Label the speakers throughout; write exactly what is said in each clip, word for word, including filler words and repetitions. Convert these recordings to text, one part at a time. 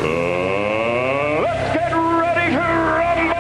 Speaker 1: Uh, let's get ready to rumble!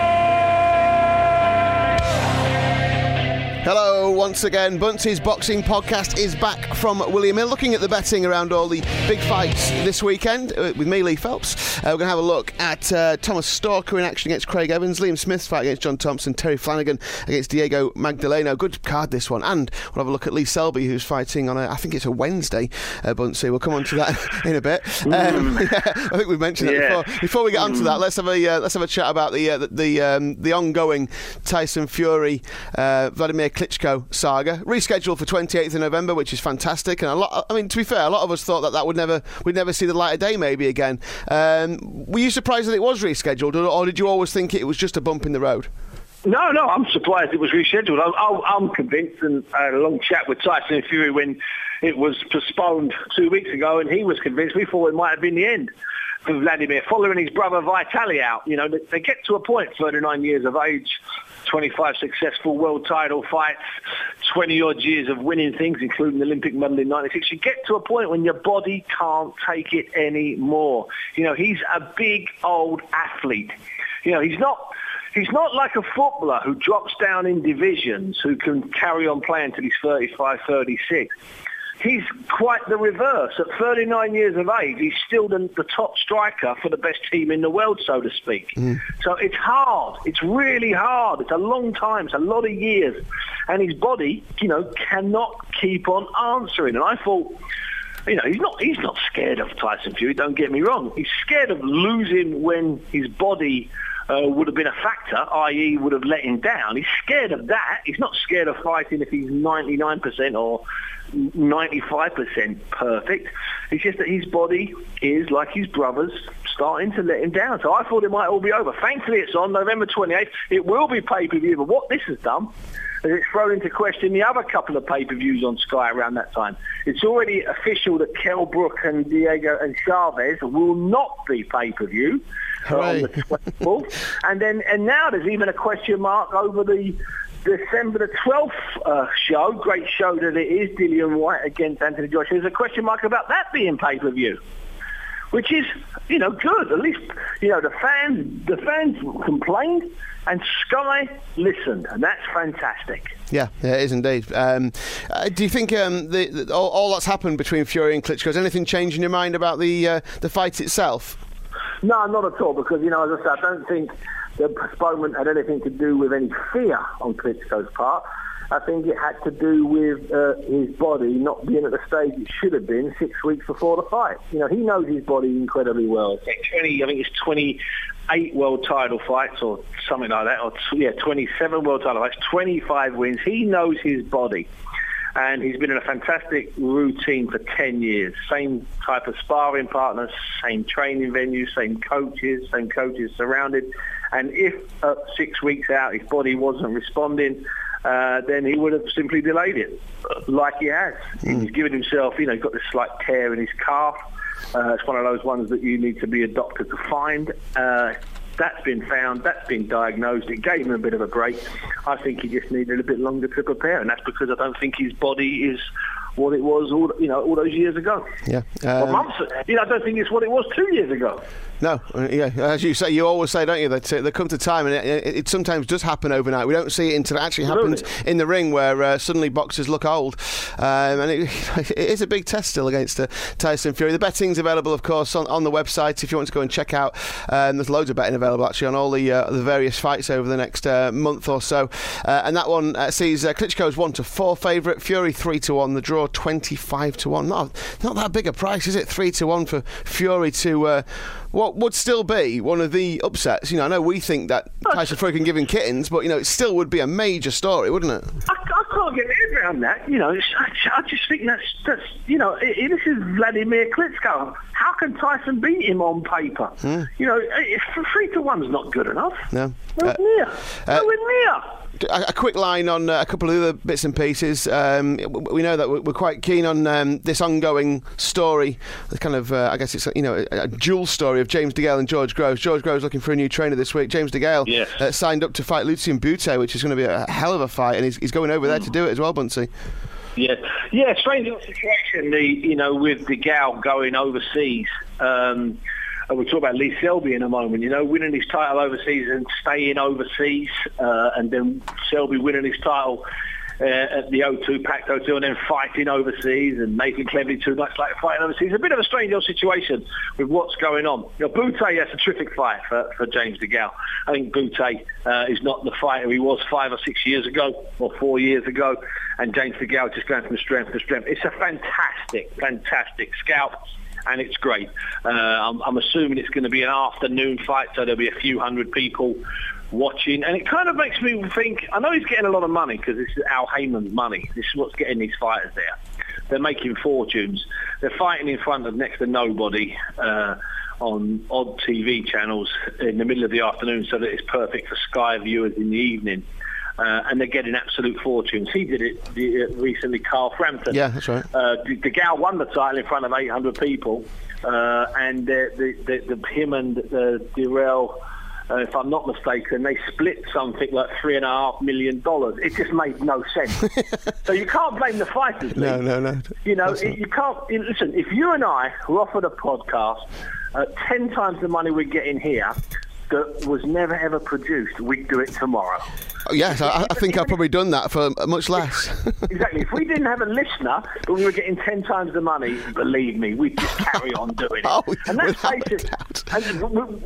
Speaker 2: Hello, once again. Bunty's Boxing Podcast is back from William Hill, looking at the betting around all the big fights this weekend uh, with me, Lee Phelps. Uh, we're going to have a look at uh, Thomas Stalker in action against Craig Evans, Liam Smith's fight against John Thompson, Terry Flanagan against Diego Magdaleno. Good card, this one. And we'll have a look at Lee Selby, who's fighting on a, I think it's a Wednesday, uh, Bunty. We'll come on to that in a bit. Um, yeah, I think we've mentioned that
Speaker 3: Yeah.
Speaker 2: before. Before we get on to that, let's have a uh, let's have a chat about the uh, the the, um, the ongoing Tyson Fury uh, Vladimir Klitschko saga, rescheduled for twenty-eighth of November, which is fantastic. And a lot, I mean, to be fair, a lot of us thought that that would never we'd never see the light of day, maybe again. Um, were you surprised that it was rescheduled, or, or did you always think it was just a bump in the road?
Speaker 3: No, no, I'm surprised it was rescheduled. I, I, I'm convinced, and I had a long chat with Tyson Fury when it was postponed two weeks ago, and he was convinced. We thought it might have been the end for Vladimir, following his brother Vitaly out. You know, they, they get to a point, thirty-nine years of age, twenty-five successful world title fights, twenty-odd years of winning things, including the Olympic medal in ninety-six. You get to a point when your body can't take it anymore. You know, he's a big, old athlete. You know, he's not... He's not like a footballer who drops down in divisions, who can carry on playing till he's thirty-five, thirty-six. He's quite the reverse. At thirty-nine years of age, he's still the, the top striker for the best team in the world, so to speak. Mm. So it's hard. It's really hard. It's a long time. It's a lot of years. And his body, you know, cannot keep on answering. And I thought... You know, he's not he's not scared of Tyson Fury, don't get me wrong. He's scared of losing when his body uh, would have been a factor, that is would have let him down. He's scared of that. He's not scared of fighting if he's ninety-nine percent or ninety-five percent perfect. It's just that his body is, like his brother's, starting to let him down. So I thought it might all be over. Thankfully, it's on November twenty-eighth. It will be pay-per-view, but what this has done... it's thrown into question the other couple of pay-per-views on Sky around that time. It's already official that Kell Brook and Diego and Chavez will not be pay-per-view uh, on the twenty-fourth. and then and now there's even a question mark over the December the twelfth uh, show, great show that it is, Dillian White against Anthony Joshua. There's a question mark about that being pay-per-view, which is, you know, good. At least, you know, the fans, the fans complained, and Sky listened, and that's fantastic.
Speaker 2: Yeah, yeah, it is indeed. Um, uh, do you think um, the, the, all, all that's happened between Fury and Klitschko, has anything changed in your mind about the uh, the fight itself?
Speaker 3: No, not at all, because, you know, as I said, I don't think the postponement had anything to do with any fear on Klitschko's part. I think it had to do with uh, his body not being at the stage it should have been six weeks before the fight. You know, he knows his body incredibly well. twenty, I think it's twenty-eight world title fights or something like that, or yeah, twenty-seven world title fights, twenty-five wins. He knows his body. And he's been in a fantastic routine for ten years. Same type of sparring partners, same training venues, same coaches, same coaches surrounded. And if uh, six weeks out his body wasn't responding, uh, then he would have simply delayed it, like he has. Mm. He's given himself, you know, he's got this slight tear in his calf. Uh, it's one of those ones that you need to be a doctor to find. Uh, That's been found, that's been diagnosed. It gave him a bit of a break. I think he just needed a bit longer to prepare, and that's because I don't think his body is what it was all, you know, all those years ago.
Speaker 2: Yeah.
Speaker 3: Um, or months, you know, I don't think it's what it was two years ago.
Speaker 2: No, yeah, as you say, you always say, don't you, that uh, there comes a time, and it, it, it sometimes does happen overnight. We don't see it until it actually happens Absolutely. in the ring, where uh, suddenly boxers look old. Um, and it, it is a big test still against uh, Tyson Fury. The betting's available, of course, on, on the website if you want to go and check out. Um, there's loads of betting available, actually, on all the uh, the various fights over the next uh, month or so. Uh, and that one uh, sees uh, Klitschko's one to four favourite, Fury three to one, the draw twenty-five to one. Not, not that big a price, is it? three to one for Fury to... Uh, what would still be one of the upsets. You know, I know we think that Tyson Fury can give him kittens, but, you know, it still would be a major story, wouldn't it?
Speaker 3: I, I can't get my head around that. You know, it's, I, I just think that's, that's you know, it, it, this is Vladimir Klitschko. How can Tyson beat him on paper? Mm. You know, three to one's not good enough. No. Nowhere uh, near. Uh, Nowhere near.
Speaker 2: A, a quick line on uh, a couple of other bits and pieces. Um, we know that we're quite keen on um, this ongoing story, the kind of, uh, I guess it's, you know, a, a dual story of James DeGale and George Groves. George Groves looking for a new trainer this week. James DeGale yes. uh, signed up to fight Lucian Bute, which is going to be a hell of a fight, and he's, he's going over there to do it as well, Bunsey.
Speaker 3: Yeah, yeah, strange little situation, the, you know, with DeGale going overseas. Um, Uh, we'll talk about Lee Selby in a moment, you know, winning his title overseas and staying overseas, uh, and then Selby winning his title uh, at the O two, packed O two, and then fighting overseas, and Nathan Cleverly two nights later fighting overseas. A bit of a strange old situation with what's going on. You know, Bute, that's a terrific fight for, for James DeGale. I think Bute uh, is not the fighter he was five or six years ago, or four years ago, and James DeGale just going from strength to strength. It's a fantastic, fantastic scalp. And it's great. Uh, I'm, I'm assuming it's going to be an afternoon fight, so there'll be a few hundred people watching. And it kind of makes me think, I know he's getting a lot of money because this is Al Heyman's money. This is what's getting these fighters there. They're making fortunes. They're fighting in front of next to nobody uh, on odd T V channels in the middle of the afternoon so that it's perfect for Sky viewers in the evening. Uh, and they're getting absolute fortunes. He did it uh, recently, Carl Frampton.
Speaker 2: Yeah, that's right.
Speaker 3: Uh, DeGale won the title in front of eight hundred people, uh, and uh, the, the, the, him and uh, Dirrell, uh, if I'm not mistaken, they split something like three and a half million dollars. It just made no sense. So you can't blame the fighters.
Speaker 2: No, no, no.
Speaker 3: You know, it, you can't. Listen, if you and I were offered a podcast uh, ten times the money we're getting here, that was never ever produced, we'd do it tomorrow.
Speaker 2: Oh, yes, I, I think I've probably done that for much less.
Speaker 3: Exactly. If we didn't have a listener, but we were getting ten times the money, believe me, we'd just carry on doing it.
Speaker 2: Oh,
Speaker 3: and that's basic. And,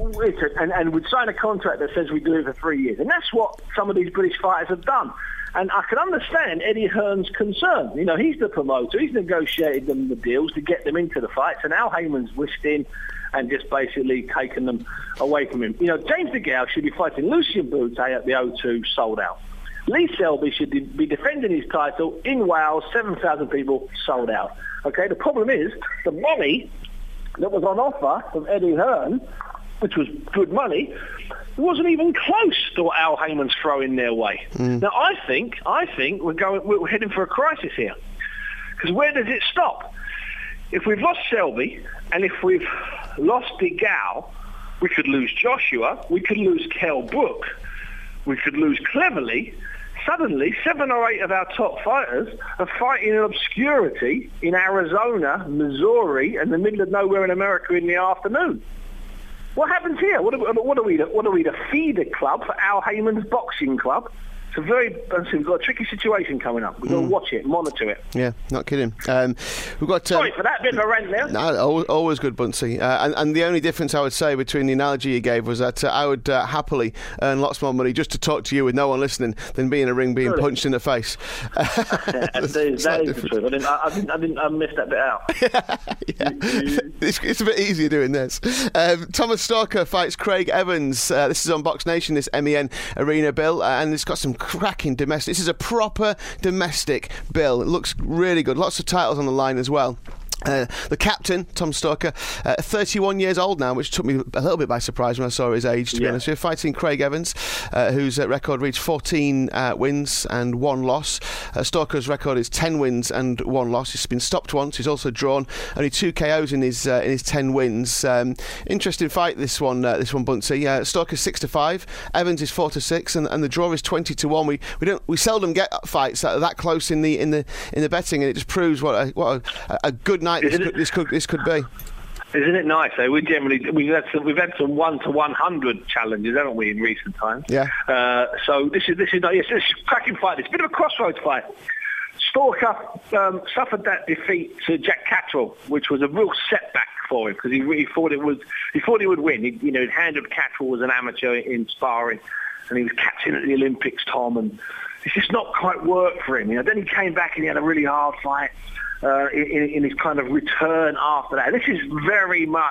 Speaker 3: and, and we'd sign a contract that says we do it for three years. And that's what some of these British fighters have done. And I can understand Eddie Hearn's concern. You know, he's the promoter. He's negotiated them the deals to get them into the fights. And Al Heyman's whisked in and just basically taken them away from him. You know, James DeGale should be fighting Lucian Bute at the O two, sold out. Lee Selby should be defending his title in Wales, seven thousand people, sold out. Okay, the problem is the money that was on offer from Eddie Hearn, which was good money, wasn't even close to what Al Heyman's throwing their way. Mm. Now, I think, I think we're going, we're heading for a crisis here. Because where does it stop? If we've lost Selby and if we've lost DeGale, we could lose Joshua, we could lose Kell Brook, we could lose Cleverly. Suddenly, seven or eight of our top fighters are fighting in obscurity in Arizona, Missouri, and the middle of nowhere in America in the afternoon. What happens here? What are, what are we? What are we? The feeder club for Al Heyman's boxing club? It's a very, we've got a tricky situation coming up. We've got to watch it, monitor it.
Speaker 2: Yeah, not kidding. Um, we've got. Um,
Speaker 3: Sorry for that bit of a rant there.
Speaker 2: No, always good, Buncey. Uh, and, and the only difference I would say between the analogy you gave was that uh, I would uh, happily earn lots more money just to talk to you with no one listening than be in a ring being really? punched in the face.
Speaker 3: yeah, that is, that is the truth. I didn't, I, I didn't, I didn't, I missed that bit out.
Speaker 2: yeah. it's, it's a bit easier doing this. Um, Thomas Stalker fights Craig Evans. Uh, this is on Box Nation, this M E N Arena, Bill, uh, and it's got some cracking domestic. This is a proper domestic bill. It looks really good. Lots of titles on the line as well. Uh, the captain, Tom Stalker, uh, thirty-one years old now, which took me a little bit by surprise when I saw his age, to yeah. be honest with you. Fighting Craig Evans, uh, whose uh, record reached fourteen uh, wins and one loss. Uh, Stalker's record is ten wins and one loss. He's been stopped once. He's also drawn only two K Os in his uh, in his ten wins. Um, interesting fight, this one, uh, this one, Buncey. Uh, Stalker's six to five. Evans is four to six, and, and the draw is twenty to one. We we don't we seldom get fights that are that close in the in the in the betting, and it just proves what a what a, a good night this could, this could this could be.
Speaker 3: Isn't it nice? Eh? We generally we've had some we've had some one to one hundred challenges, haven't we, in recent times?
Speaker 2: Yeah.
Speaker 3: Uh, so this is this is yes, this is a cracking fight. It's a bit of a crossroads fight. Stalker um, suffered that defeat to Jack Catterall, which was a real setback for him because he, he thought it was he thought he would win. He, you know, he'd handled Catterall as an amateur in sparring, and he was captain at the Olympics, Tom, and it's just not quite worked for him. You know, then he came back and he had a really hard fight. Uh, in, in his kind of return after that. This is very much,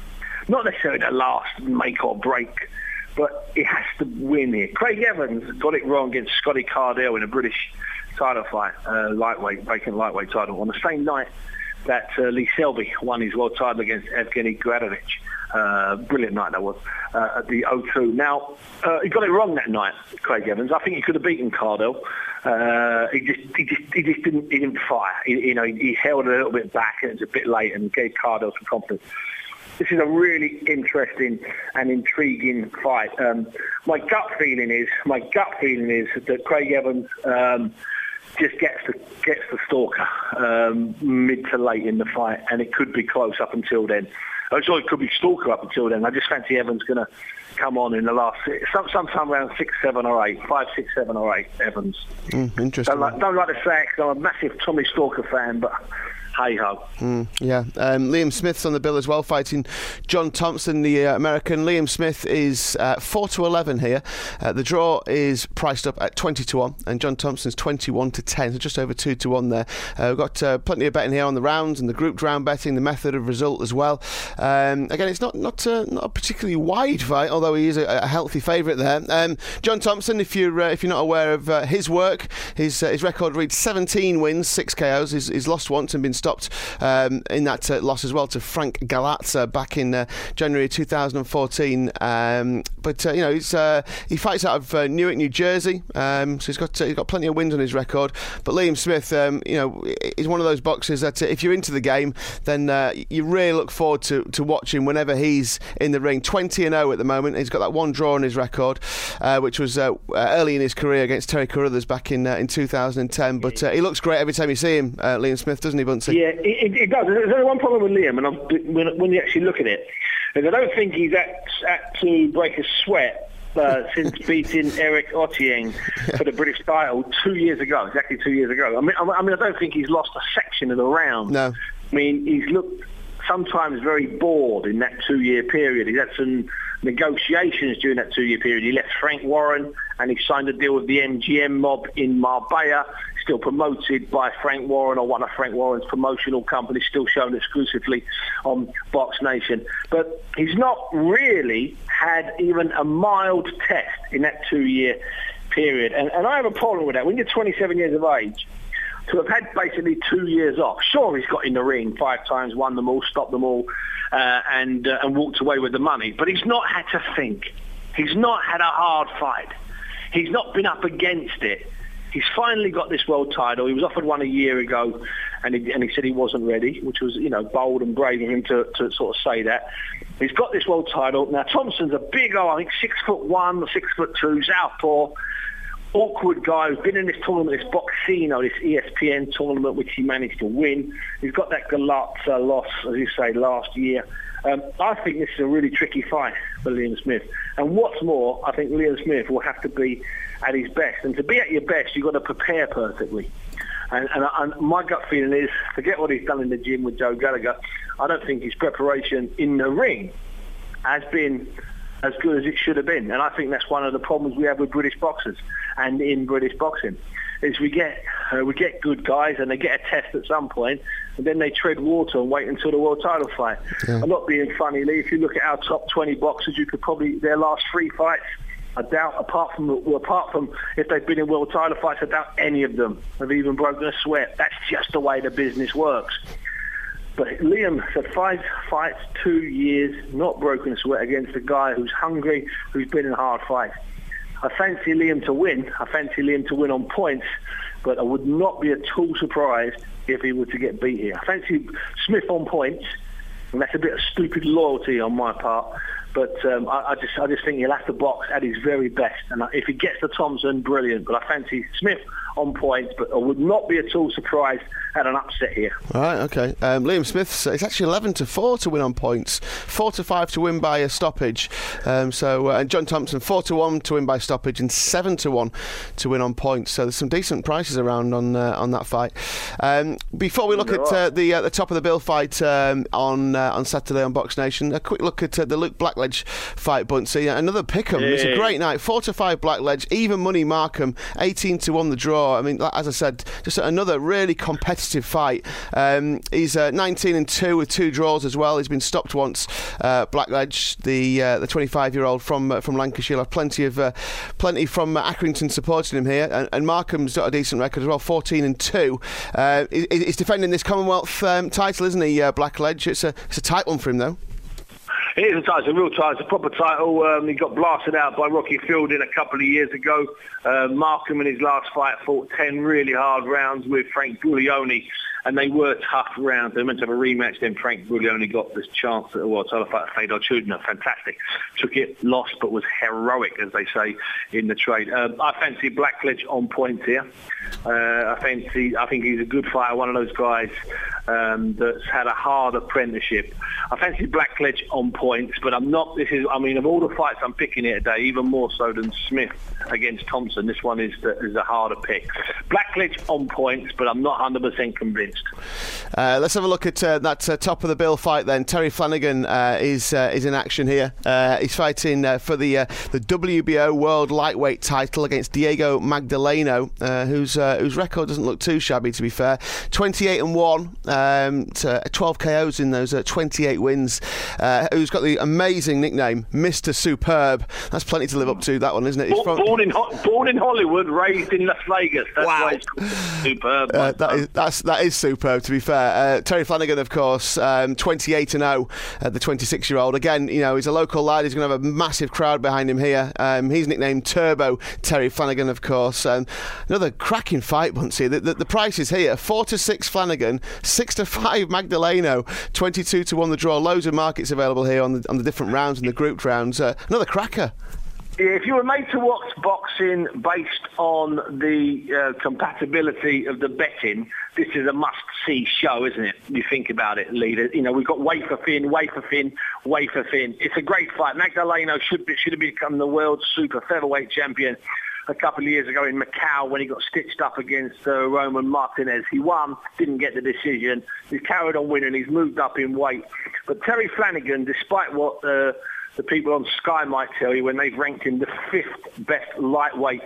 Speaker 3: not necessarily the last make or break, but it has to win here. Craig Evans got it wrong against Scotty Cardell in a British title fight, uh, lightweight, vacant lightweight title, on the same night that uh, Lee Selby won his world title against Evgeny Gradovich. Uh, brilliant night that was uh, at the O two. Now, uh, he got it wrong that night, Craig Evans. I think he could have beaten Cardell. Uh, he just, he just, he just didn't, he didn't fire. He, you know, he, he held a little bit back, and it was a bit late, and gave Cardell some confidence. This is a really interesting and intriguing fight. Um, my gut feeling is, my gut feeling is that Craig Evans um, just gets the gets the Stalker um, mid to late in the fight, and it could be close up until then. I'm sure it could be Stalker up until then. I just fancy Evans going to come on in the last, some, sometime around six, seven or eight, five, six, seven or eight, Evans.
Speaker 2: Mm, interesting.
Speaker 3: Don't like, don't like to say it 'cause I'm a massive Tommy Stalker fan, but hey-ho.
Speaker 2: Mm, yeah. Um, Liam Smith's on the bill as well, fighting John Thompson, the uh, American. Liam Smith is uh, four to eleven here. Uh, the draw is priced up at twenty to one, and John Thompson's twenty-one to ten, so just over two to one there. Uh, we've got uh, plenty of betting here on the rounds and the grouped round betting, the method of result as well. Um, again, it's not not, uh, not a particularly wide fight, although he is a, a healthy favourite there. Um, John Thompson, if you're uh, if you're not aware of uh, his work, his uh, his record reads seventeen wins, six K Os. He's, he's lost once and been stopped um, in that uh, loss as well to Frank Galatza back in uh, January two thousand fourteen. Um, but uh, you know, he's, uh, he fights out of uh, Newark, New Jersey, um, so he's got uh, he's got plenty of wins on his record. But Liam Smith, um, you know, is one of those boxers that uh, if you're into the game, then uh, you really look forward to, to watching whenever he's in the ring. twenty and oh at the moment. He's got that one draw on his record, uh, which was uh, early in his career against Terry Carruthers back in uh, in two thousand ten. But uh, he looks great every time you see him, uh, Liam Smith, doesn't he, Buncey?
Speaker 3: Yeah, it, it does. There's only one problem with Liam, and I'm, when, when you actually look at it, is I don't think he's at, at to break a sweat uh, since beating Eric Otieng for the British title two years ago, exactly two years ago. I mean, I, I mean, I don't think he's lost a section of the round.
Speaker 2: No.
Speaker 3: I mean, he's looked sometimes very bored in that two-year period. He's had some negotiations during that two-year period. He left Frank Warren and he signed a deal with the M G M mob in Marbella, still promoted by Frank Warren or one of Frank Warren's promotional companies, still shown exclusively on Box Nation. But he's not really had even a mild test in that two-year period. And, and I have a problem with that. When you're twenty-seven years of age, to have had basically two years off. Sure, he's got in the ring five times, won them all, stopped them all, uh, and uh, and walked away with the money. But he's not had to think. He's not had a hard fight. He's not been up against it. He's finally got this world title. He was offered one a year ago, and he, and he said he wasn't ready, which was, you know, bold and brave of him to, to sort of say that. He's got this world title. Now, Thompson's a big old, I think, six foot one or six foot two, southpaw, awkward guy who's been in this tournament, this Boxino, this E S P N tournament, which he managed to win. He's got that Galatza loss, as you say, last year. Um, I think this is a really tricky fight for Liam Smith. And what's more, I think Liam Smith will have to be at his best. And to be at your best, you've got to prepare perfectly. And, and, and my gut feeling is, forget what he's done in the gym with Joe Gallagher, I don't think his preparation in the ring has been as good as it should have been. And I think that's one of the problems we have with British boxers and in British boxing, is we get uh, we get good guys and they get a test at some point and then they tread water and wait until the world title fight. Yeah. I'm not being funny, Lee. If you look at our top twenty boxers, you could probably, their last three fights, I doubt, apart from well, apart from if they've been in world title fights, I doubt any of them have even broken a sweat. That's just the way the business works. But Liam had five fights, two years, not broken a sweat against a guy who's hungry, who's been in hard fights. I fancy Liam to win. I fancy Liam to win on points, but I would not be at all surprised if he were to get beat here. I fancy Smith on points, and that's a bit of stupid loyalty on my part. But um, I, I just I just think he'll have to box at his very best. And if he gets to Thompson, brilliant. But I fancy Smith on points, but I would not be at all surprised at an upset here.
Speaker 2: All right, okay. Um, Liam Smith's, it's actually eleven to four to win on points, four to five to win by a stoppage. Um, so uh, and John Thompson, four to one to win by stoppage and seven to one to win on points. So there's some decent prices around on uh, on that fight. Um, before we look at uh, the uh, the top of the bill fight um, on uh, on Saturday on Box Nation, a quick look at uh, the Luke Blackledge fight, Buncey. Another pick'em. Yeah. It's a great night. Four to five Blackledge, even money Markham, eighteen to one the draw. I mean, as I said, just another really competitive fight. Um, he's uh, nineteen and two with two draws as well. He's been stopped once. Uh, Blackledge, the uh, the twenty-five-year-old from uh, from Lancashire, have plenty of uh, plenty from uh, Accrington supporting him here, and, and Markham's got a decent record as well, fourteen and two. Uh, he, he's defending this Commonwealth um, title, isn't he, uh, Blackledge? It's a it's a tight one for him though.
Speaker 3: It is a title, it's a real title, it's a proper title. Um, he got blasted out by Rocky Fielding a couple of years ago. Uh, Markham in his last fight fought ten really hard rounds with Frank Guglioni and they were tough rounds. They were meant to have a rematch, then Frank Bully only got this chance at well, title fight Fedor Chudina, fantastic. Took it, lost, but was heroic, as they say in the trade. Uh, I fancy Blackledge on points here. Uh, I fancy, I think he's a good fighter, one of those guys um, that's had a hard apprenticeship. I fancy Blackledge on points, but I'm not, this is, I mean, of all the fights I'm picking here today, even more so than Smith against Thompson, this one is the, is a harder pick. Blackledge on points, but I'm not one hundred percent convinced.
Speaker 2: Uh, let's have a look at uh, that uh, top of the bill fight then. Terry Flanagan uh, is uh, is in action here. Uh, he's fighting uh, for the uh, the W B O World Lightweight title against Diego Magdaleno, uh, whose uh, whose record doesn't look too shabby, to be fair. twenty-eight and one, um, to twelve K Os in those uh, twenty-eight wins. Uh, who's got the amazing nickname Mister Superb. That's plenty to live up to, that one, isn't it?
Speaker 3: Born,
Speaker 2: from...
Speaker 3: born in born in Hollywood, raised in Las Vegas. That's
Speaker 2: wow.
Speaker 3: why it's called Superb.
Speaker 2: Uh, that is that's that is superb, to be fair. Uh, Terry Flanagan, of course, um, twenty-eight and oh, uh, the twenty-six-year-old. Again, you know, he's a local lad. He's going to have a massive crowd behind him here. Um, he's nicknamed Turbo Terry Flanagan, of course. Um, another cracking fight, Buncey. The, the, the price is here: four to six Flanagan, six to five Magdaleno, twenty-two to one the draw. Loads of markets available here on the on the different rounds and the grouped rounds. Uh, another cracker.
Speaker 3: Yeah, if you were made to watch boxing based on the uh, compatibility of the betting, this is a must-see show, isn't it? You think about it, leader. You know, we've got Wafer Finn, Wafer Finn, Wafer Finn. It's a great fight. Magdaleno should be, should have become the world super featherweight champion a couple of years ago in Macau when he got stitched up against uh, Roman Martinez. He won, didn't get the decision. He's carried on winning. He's moved up in weight. But Terry Flanagan, despite what Uh, the people on Sky might tell you when they've ranked him the fifth best lightweight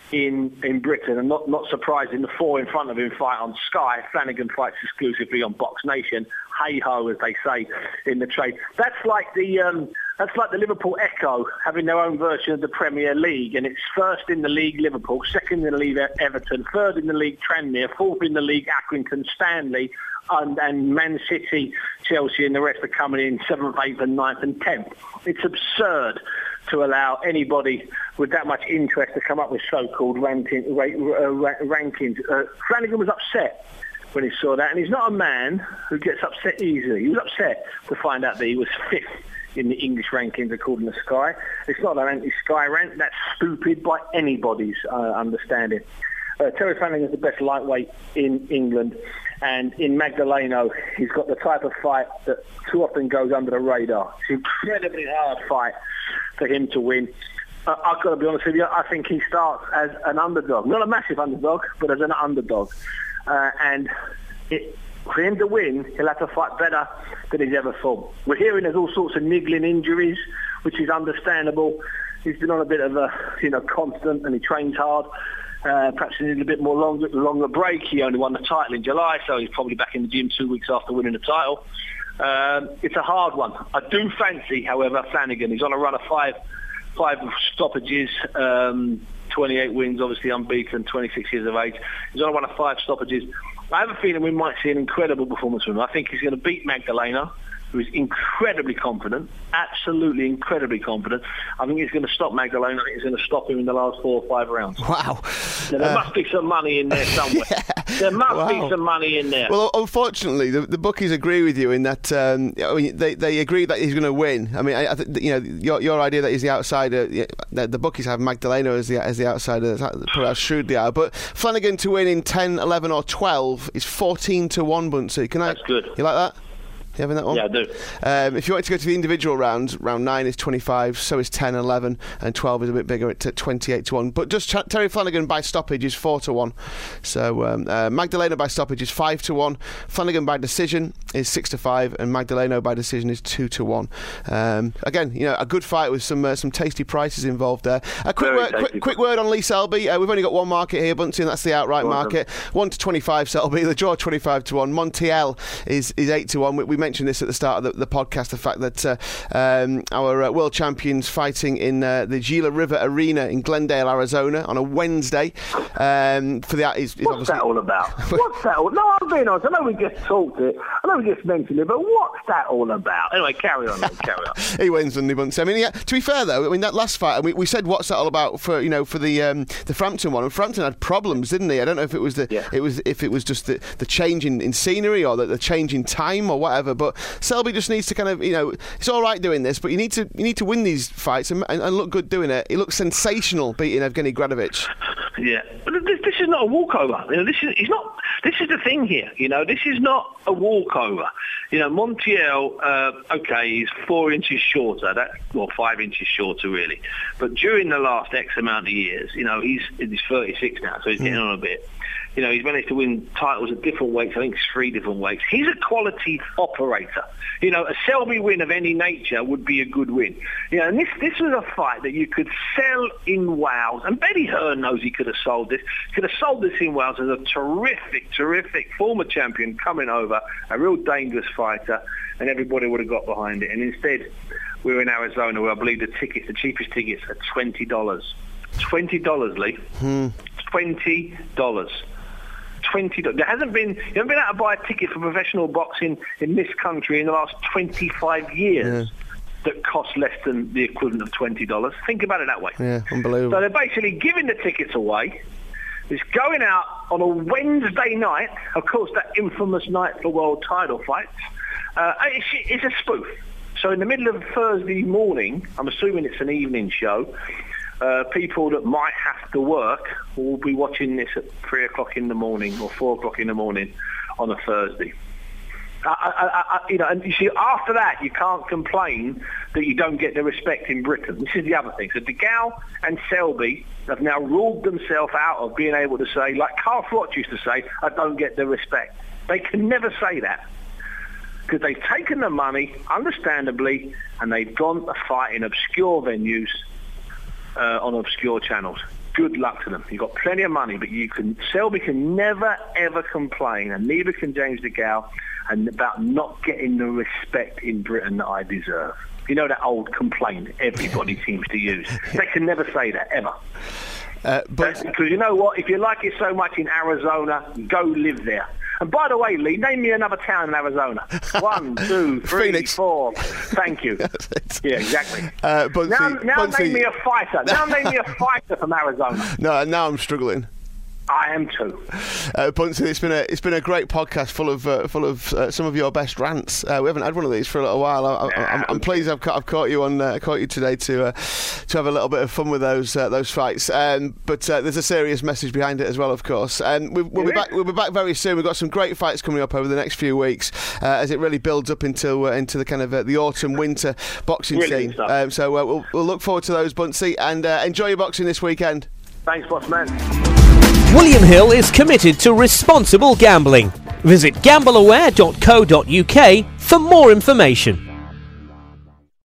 Speaker 3: in in Britain, and not not surprising, the four in front of him fight on Sky. Flanagan fights exclusively on Box Nation. Hey ho, as they say in the trade. That's like the um, that's like the Liverpool Echo having their own version of the Premier League, and it's first in the league Liverpool, second in the league Everton, third in the league Tranmere, fourth in the league Accrington Stanley, and, and Man City, Chelsea, and the rest are coming in seventh, eighth, and ninth, and tenth. It's absurd to allow anybody with that much interest to come up with so-called ranking, uh, rankings. Uh, Flanagan was upset when he saw that, and he's not a man who gets upset easily. He was upset to find out that he was fifth in the English rankings according to Sky. It's not an anti-Sky rant. That's stupid by anybody's uh, understanding. Uh, Terry Flanagan is the best lightweight in England, and in Magdaleno, he's got the type of fight that too often goes under the radar. It's an incredibly hard fight for him to win. Uh, I've got to be honest with you, I think he starts as an underdog. Not a massive underdog, but as an underdog. Uh, and it, for him to win, he'll have to fight better than he's ever fought. We're hearing there's all sorts of niggling injuries, which is understandable. He's been on a bit of a, you know, constant, and he trains hard. Uh, perhaps he needed a bit more longer, longer break. He only won the title in July, so he's probably back in the gym two weeks after winning the title. Um, it's a hard one. I do fancy, however, Flanagan. He's on a run of five, five stoppages, um, twenty-eight wins, obviously unbeaten, twenty-six years of age. He's on a run of five stoppages. I have a feeling we might see an incredible performance from him. I think he's going to beat Magdaleno, who is incredibly confident, absolutely incredibly confident. I think he's going to stop Magdaleno. I think he's going to stop him in the last four or five rounds.
Speaker 2: Wow.
Speaker 3: Now, there uh, must be some money in there somewhere. Yeah. There must wow. be some money in there.
Speaker 2: Well, unfortunately, the, the bookies agree with you in that um, I mean, they, they agree that he's going to win. I mean, I, I th- you know, your, your idea that he's the outsider, the, the bookies have Magdaleno as the, as the outsider, probably how shrewd they are. But Flanagan to win in ten, eleven or twelve is fourteen to one, Buncey. Can I?
Speaker 3: That's good.
Speaker 2: You like that? You having that one?
Speaker 3: Yeah, I do.
Speaker 2: Um, if you want to go to the individual rounds, round nine is twenty-five, so is ten, eleven, and twelve is a bit bigger at twenty-eight to one. But just Ch- Terry Flanagan by stoppage is four to one. So um, uh, Magdaleno by stoppage is five to one. Flanagan by decision is six to five, and Magdaleno by decision is two to one. Um, again, you know, a good fight with some uh, some tasty prices involved there. A quick word, quick, quick word on Lee Selby. Uh, we've only got one market here, Buncey, and that's the outright market. one to twenty-five Selby. The draw twenty-five to one. Montiel is is eight to one. We, we mentioned this at the start of the, the podcast, the fact that uh, um, our uh, world champions fighting in uh, the Gila River Arena in Glendale, Arizona on a Wednesday. Um, for the is, is
Speaker 3: What's that all about? What's that all? No, I'm being honest. I know we just talked it. I know we just mentioned it, but what's that all about? Anyway, carry on. Then, carry on.
Speaker 2: He wins, Sunday Bunce. I mean, yeah. To be fair though, I mean that last fight, we, we said what's that all about for you know for the um, the Frampton one. And Frampton had problems, didn't he? I don't know if it was the yeah. it was if it was just the, the change in, in scenery or the, the change in time or whatever. But Selby just needs to kind of you know it's all right doing this, but you need to you need to win these fights and, and, and look good doing it. He looks sensational beating Evgeny Gradovich.
Speaker 3: Yeah, but this, this is not a walkover. You know, this is it's not. This is the thing here. You know, this is not a walkover. You know, Montiel, uh, okay, he's four inches shorter. That well, five inches shorter really. But during the last X amount of years, you know, he's he's thirty-six now, so he's getting mm. on a bit. You know, he's managed to win titles at different weights. I think it's three different weights. He's a quality operator. You know, a Selby win of any nature would be a good win. You know, and this this was a fight that you could sell in Wales. And Betty Hearn knows he could have sold this. Could have sold this in Wales as a terrific, terrific former champion coming over, a real dangerous fighter, and everybody would have got behind it. And instead, we were in Arizona where I believe the tickets, the cheapest tickets, are twenty dollars. twenty dollars, Lee. Hmm. twenty dollars. twenty dollars. There hasn't been, you haven't been able to buy a ticket for professional boxing in this country in the last twenty-five years yeah. that cost less than the equivalent of twenty dollars. Think about it that way.
Speaker 2: Yeah, unbelievable.
Speaker 3: So they're basically giving the tickets away. It's going out on a Wednesday night, of course, that infamous night for world title fights. Uh, it's, it's a spoof. So in the middle of Thursday morning, I'm assuming it's an evening show, Uh, people that might have to work will be watching this at three o'clock in the morning or four o'clock in the morning on a Thursday. I, I, I, you know, and you see, after that, you can't complain that you don't get the respect in Britain. This is the other thing. So DeGale and Selby have now ruled themselves out of being able to say, like Carl Froch used to say, I don't get the respect. They can never say that because they've taken the money, understandably, and they've gone to fight in obscure venues. Uh, on obscure channels. Good luck to them. You've got plenty of money, but you can Selby can never ever complain, and neither can James DeGale, and about not getting the respect in Britain that I deserve. You know that old complaint everybody seems to use. They can never say that ever. Uh, but because you know what, if you like it so much in Arizona, go live there. And by the way, Lee, name me another town in Arizona. One, two, three,
Speaker 2: Phoenix.
Speaker 3: four. Thank you. Yeah, exactly.
Speaker 2: Uh, Bunsey,
Speaker 3: now now
Speaker 2: Bunsey.
Speaker 3: name me a fighter. Now name me a fighter from Arizona.
Speaker 2: No, now I'm struggling.
Speaker 3: I am too.
Speaker 2: Uh, Bunsey, it's been a it's been a great podcast full of uh, full of uh, some of your best rants. Uh, we haven't had one of these for a little while. I, I, I'm, I'm pleased I've, ca- I've caught you on uh, caught you today to uh, to have a little bit of fun with those uh, those fights. Um, but uh, there's a serious message behind it as well, of course. And um, we, we'll be back. We'll be back very soon. We've got some great fights coming up over the next few weeks uh, as it really builds up into uh, into the kind of uh, the autumn winter boxing
Speaker 3: Brilliant
Speaker 2: scene. Um, so uh, we'll we'll look forward to those, Bunsey, and uh, enjoy your boxing this weekend.
Speaker 3: Thanks, boss man.
Speaker 4: William Hill is committed to responsible gambling. Visit gambleaware dot co dot uk for more information.